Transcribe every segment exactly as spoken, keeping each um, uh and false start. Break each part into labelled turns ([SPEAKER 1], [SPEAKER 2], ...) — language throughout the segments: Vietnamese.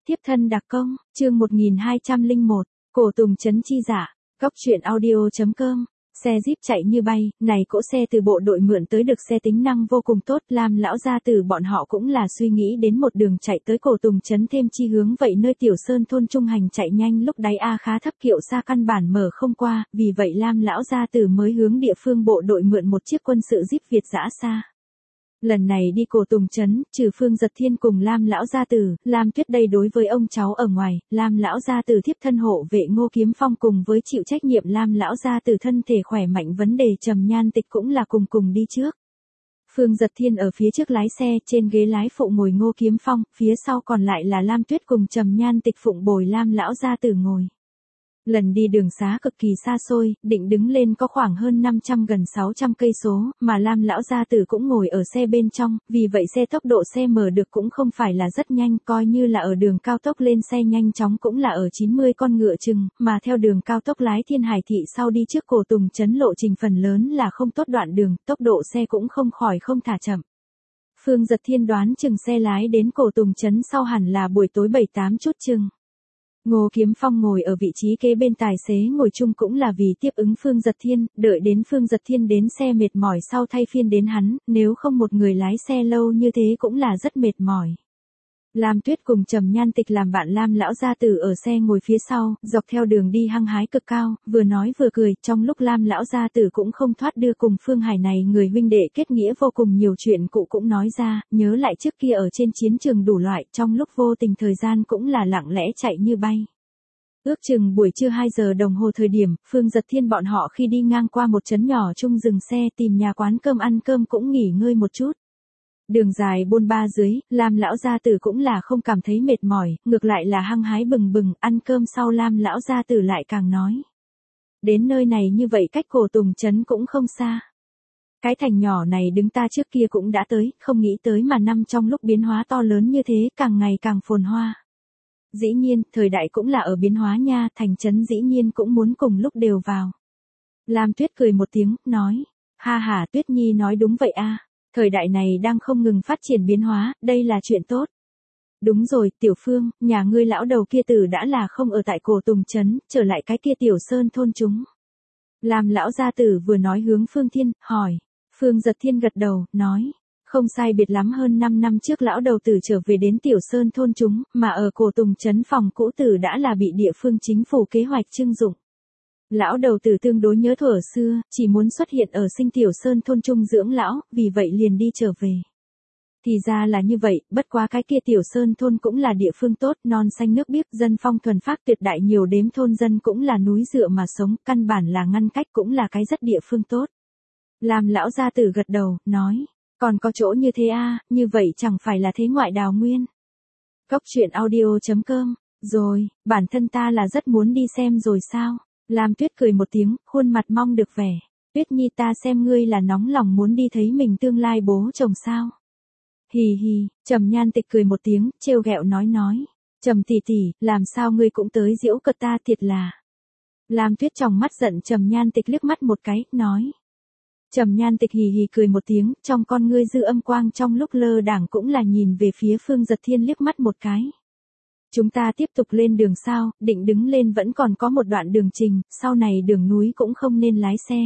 [SPEAKER 1] Tiếp thân đặc công, chương một nghìn hai trăm lẻ một, Cổ Tùng Trấn chi giả, góc truyện audio chấm com. Xe Jeep chạy như bay, này cỗ xe từ bộ đội mượn tới được xe tính năng vô cùng tốt, Lam lão gia tử bọn họ cũng là suy nghĩ đến một đường chạy tới Cổ Tùng Trấn thêm chi hướng vậy nơi Tiểu Sơn thôn trung hành chạy nhanh lúc đáy A khá thấp kiệu xa căn bản mở không qua, vì vậy Lam lão gia tử mới hướng địa phương bộ đội mượn một chiếc quân sự Jeep Việt dã xa. Lần này đi Cổ Tùng Trấn, trừ Phương Giật Thiên cùng Lam lão gia tử, Lam Tuyết đây đối với ông cháu ở ngoài, Lam lão gia tử thiếp thân hộ vệ Ngô Kiếm Phong cùng với chịu trách nhiệm Lam lão gia tử thân thể khỏe mạnh vấn đề Trầm Nhan Tịch cũng là cùng cùng đi trước. Phương Giật Thiên ở phía trước lái xe, trên ghế lái phụ ngồi Ngô Kiếm Phong, phía sau còn lại là Lam Tuyết cùng Trầm Nhan Tịch phụng bồi Lam lão gia tử ngồi. Lần đi đường xá cực kỳ xa xôi, định đứng lên có khoảng hơn năm trăm gần sáu trăm cây số, mà Lam lão gia tử cũng ngồi ở xe bên trong, vì vậy xe tốc độ xe mở được cũng không phải là rất nhanh, coi như là ở đường cao tốc lên xe nhanh chóng cũng là ở chín mươi con ngựa chừng, mà theo đường cao tốc lái Thiên Hải thị sau đi trước Cổ Tùng Trấn lộ trình phần lớn là không tốt đoạn đường, tốc độ xe cũng không khỏi không thả chậm. Phương Giật Thiên đoán chừng xe lái đến Cổ Tùng Trấn sau hẳn là buổi tối bảy tám chút chừng. Ngô Kiếm Phong ngồi ở vị trí kế bên tài xế ngồi chung cũng là vì tiếp ứng Phương Giật Thiên, đợi đến Phương Giật Thiên đến xe mệt mỏi sau thay phiên đến hắn, nếu không một người lái xe lâu như thế cũng là rất mệt mỏi. Lam Tuyết cùng Trầm Nhan Tịch làm bạn Lam lão gia tử ở xe ngồi phía sau, dọc theo đường đi hăng hái cực cao, vừa nói vừa cười, trong lúc Lam lão gia tử cũng không thoát đưa cùng Phương Hải này người huynh đệ kết nghĩa vô cùng nhiều chuyện cụ cũng nói ra, nhớ lại trước kia ở trên chiến trường đủ loại, trong lúc vô tình thời gian cũng là lặng lẽ chạy như bay. Ước chừng buổi trưa hai giờ đồng hồ thời điểm, Phương Giật Thiên bọn họ khi đi ngang qua một trấn nhỏ chung dừng xe tìm nhà quán cơm ăn cơm cũng nghỉ ngơi một chút. Đường dài bôn ba dưới, Lam lão gia tử cũng là không cảm thấy mệt mỏi, ngược lại là hăng hái bừng bừng, ăn cơm sau Lam lão gia tử lại càng nói. Đến nơi này như vậy cách Cổ Tùng Trấn cũng không xa. Cái thành nhỏ này đứng ta trước kia cũng đã tới, không nghĩ tới mà năm trong lúc biến hóa to lớn như thế càng ngày càng phồn hoa. Dĩ nhiên, thời đại cũng là ở biến hóa nha, thành trấn dĩ nhiên cũng muốn cùng lúc đều vào. Lam Tuyết cười một tiếng, nói, ha ha Tuyết Nhi nói đúng vậy a. Thời đại này đang không ngừng phát triển biến hóa, đây là chuyện tốt. Đúng rồi, Tiểu Phương, nhà ngươi lão đầu kia tử đã là không ở tại Cổ Tùng Trấn, trở lại cái kia Tiểu Sơn thôn chúng. Lam lão gia tử vừa nói hướng Phương Thiên, hỏi. Phương Giật Thiên gật đầu, nói. Không sai biệt lắm hơn năm năm trước lão đầu tử trở về đến Tiểu Sơn thôn chúng, mà ở Cổ Tùng Trấn phòng cũ tử đã là bị địa phương chính phủ kế hoạch trưng dụng. Lão đầu tử tương đối nhớ thuở xưa, chỉ muốn xuất hiện ở Sinh Tiểu Sơn thôn trung dưỡng lão, vì vậy liền đi trở về. Thì ra là như vậy, bất quá cái kia Tiểu Sơn thôn cũng là địa phương tốt, non xanh nước biếc, dân phong thuần phác tuyệt đại nhiều đếm thôn dân cũng là núi dựa mà sống, căn bản là ngăn cách cũng là cái rất địa phương tốt. Làm lão gia tử gật đầu, nói, còn có chỗ như thế a, như vậy chẳng phải là thế ngoại đào nguyên. Góc truyện audio chấm com, rồi, bản thân ta là rất muốn đi xem rồi sao? Lam Tuyết cười một tiếng, khuôn mặt mong được vẻ. Tuyết Nhi ta xem ngươi là nóng lòng muốn đi thấy mình tương lai bố chồng sao. Hì hì, Trầm Nhan Tịch cười một tiếng, trêu ghẹo nói nói. Trầm tỷ tỷ, làm sao ngươi cũng tới giễu cợt ta thiệt là. Lam Tuyết tròng mắt giận Trầm Nhan Tịch liếc mắt một cái, nói. Trầm Nhan Tịch hì hì cười một tiếng, trong con ngươi dư âm quang trong lúc lơ đảng cũng là nhìn về phía Phương Giật Thiên liếc mắt một cái. Chúng ta tiếp tục lên đường sao, định đứng lên vẫn còn có một đoạn đường trình, sau này đường núi cũng không nên lái xe.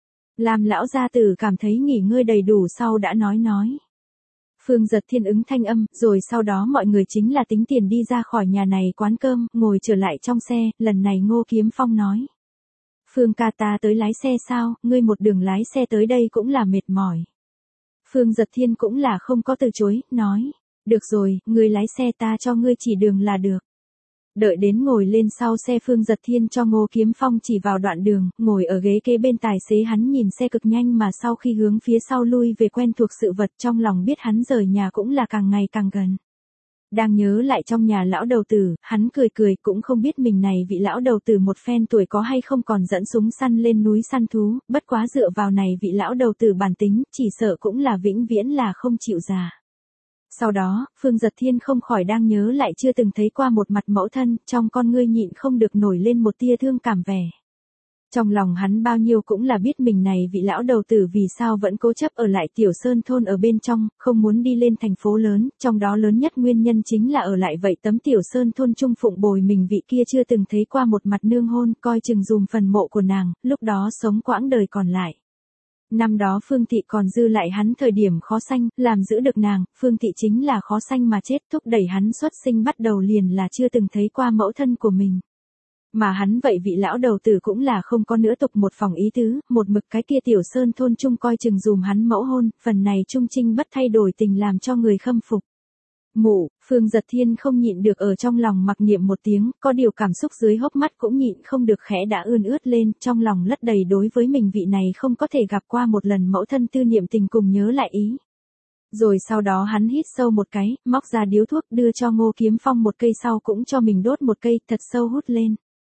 [SPEAKER 1] Làm lão gia tử cảm thấy nghỉ ngơi đầy đủ sau đã nói nói. Phương Giật Thiên ứng thanh âm, rồi sau đó mọi người chính là tính tiền đi ra khỏi nhà này quán cơm, ngồi trở lại trong xe, lần này Ngô Kiếm Phong nói. Phương ca ta tới lái xe sao, ngươi một đường lái xe tới đây cũng là mệt mỏi. Phương Giật Thiên cũng là không có từ chối, nói. Được rồi, ngươi lái xe ta cho ngươi chỉ đường là được. Đợi đến ngồi lên sau xe Phương Giật Thiên cho Ngô Kiếm Phong chỉ vào đoạn đường, ngồi ở ghế kế bên tài xế hắn nhìn xe cực nhanh mà sau khi hướng phía sau lui về quen thuộc sự vật trong lòng biết hắn rời nhà cũng là càng ngày càng gần. Đang nhớ lại trong nhà lão đầu tử, hắn cười cười cũng không biết mình này vị lão đầu tử một phen tuổi có hay không còn dẫn súng săn lên núi săn thú, bất quá dựa vào này vị lão đầu tử bản tính, chỉ sợ cũng là vĩnh viễn là không chịu già. Sau đó, Phương Giật Thiên không khỏi đang nhớ lại chưa từng thấy qua một mặt mẫu thân, trong con ngươi nhịn không được nổi lên một tia thương cảm vẻ. Trong lòng hắn bao nhiêu cũng là biết mình này vị lão đầu tử vì sao vẫn cố chấp ở lại tiểu sơn thôn ở bên trong, không muốn đi lên thành phố lớn, trong đó lớn nhất nguyên nhân chính là ở lại vậy tấm tiểu sơn thôn trung phụng bồi mình vị kia chưa từng thấy qua một mặt nương hôn, coi chừng dùm phần mộ của nàng, lúc đó sống quãng đời còn lại. Năm đó Phương Thị còn dư lại hắn thời điểm khó sanh, làm giữ được nàng, Phương Thị chính là khó sanh mà chết, thúc đẩy hắn xuất sinh bắt đầu liền là chưa từng thấy qua mẫu thân của mình. Mà hắn vậy vị lão đầu tử cũng là không có nữa tục một phòng ý tứ, một mực cái kia tiểu sơn thôn chung coi chừng dùm hắn mẫu hôn, phần này trung trinh bất thay đổi tình làm cho người khâm phục. Mụ, Phương Giật Thiên không nhịn được ở trong lòng mặc niệm một tiếng, có điều cảm xúc dưới hốc mắt cũng nhịn không được khẽ đã ươn ướt lên, trong lòng lất đầy đối với mình vị này không có thể gặp qua một lần mẫu thân tư niệm tình cùng nhớ lại ý. Rồi sau đó hắn hít sâu một cái, móc ra điếu thuốc đưa cho Ngô Kiếm Phong một cây sau cũng cho mình đốt một cây, thật sâu hút lên.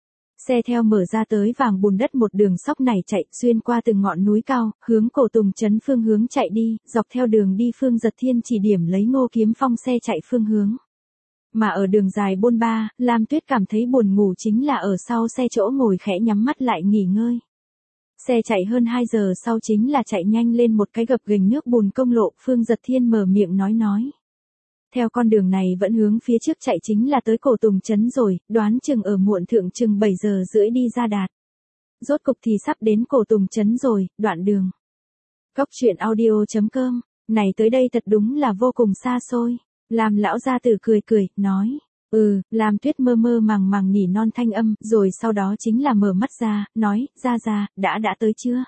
[SPEAKER 1] Xe theo mở ra tới vàng bùn đất một đường sóc này chạy xuyên qua từng ngọn núi cao, hướng Cổ Tùng trấn phương hướng chạy đi, dọc theo đường đi Phương Giật Thiên chỉ điểm lấy Ngô Kiếm Phong xe chạy phương hướng. Mà ở đường dài bôn ba, Lam Tuyết cảm thấy buồn ngủ chính là ở sau xe chỗ ngồi khẽ nhắm mắt lại nghỉ ngơi. Xe chạy hơn hai giờ sau chính là chạy nhanh lên một cái gập ghềnh nước bùn công lộ, Phương Giật Thiên mở miệng nói nói. Theo con đường này vẫn hướng phía trước chạy chính là tới Cổ Tùng trấn rồi, đoán chừng ở muộn thượng chừng bảy giờ rưỡi đi ra đạt. Rốt cục thì sắp đến Cổ Tùng trấn rồi, đoạn đường. Góc truyện audio chấm com, này tới đây thật đúng là vô cùng xa xôi. Làm lão gia tử cười cười, nói. Ừ, làm Tuyết mơ mơ màng màng nỉ non thanh âm, rồi sau đó chính là mở mắt ra, nói, ra ra, đã đã tới chưa?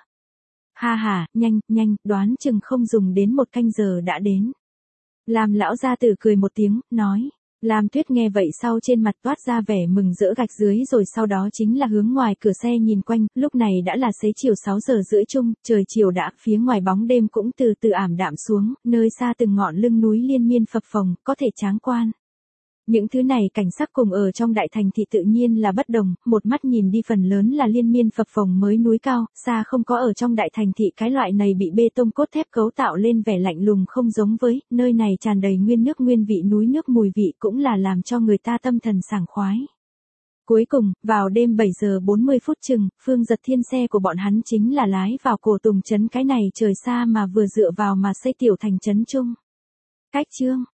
[SPEAKER 1] Ha ha, nhanh, nhanh, đoán chừng không dùng đến một canh giờ đã đến. Làm lão gia tử cười một tiếng, nói. Lam Tuyết nghe vậy sau trên mặt toát ra vẻ mừng rỡ gạch dưới rồi sau đó chính là hướng ngoài cửa xe nhìn quanh, lúc này đã là xế chiều sáu giờ rưỡi chung, trời chiều đã, phía ngoài bóng đêm cũng từ từ ảm đạm xuống, nơi xa từng ngọn lưng núi liên miên phập phồng, có thể tráng quan. Những thứ này cảnh sắc cùng ở trong đại thành thị tự nhiên là bất đồng, một mắt nhìn đi phần lớn là liên miên phập phồng mới núi cao, xa không có ở trong đại thành thị cái loại này bị bê tông cốt thép cấu tạo lên vẻ lạnh lùng không giống với, nơi này tràn đầy nguyên nước nguyên vị núi nước mùi vị cũng là làm cho người ta tâm thần sảng khoái. Cuối cùng, vào đêm bảy giờ bốn mươi phút chừng, Phương Giật Thiên xe của bọn hắn chính là lái vào Cổ Tùng trấn cái này trời xa mà vừa dựa vào mà xây tiểu thành trấn chung. Cách chương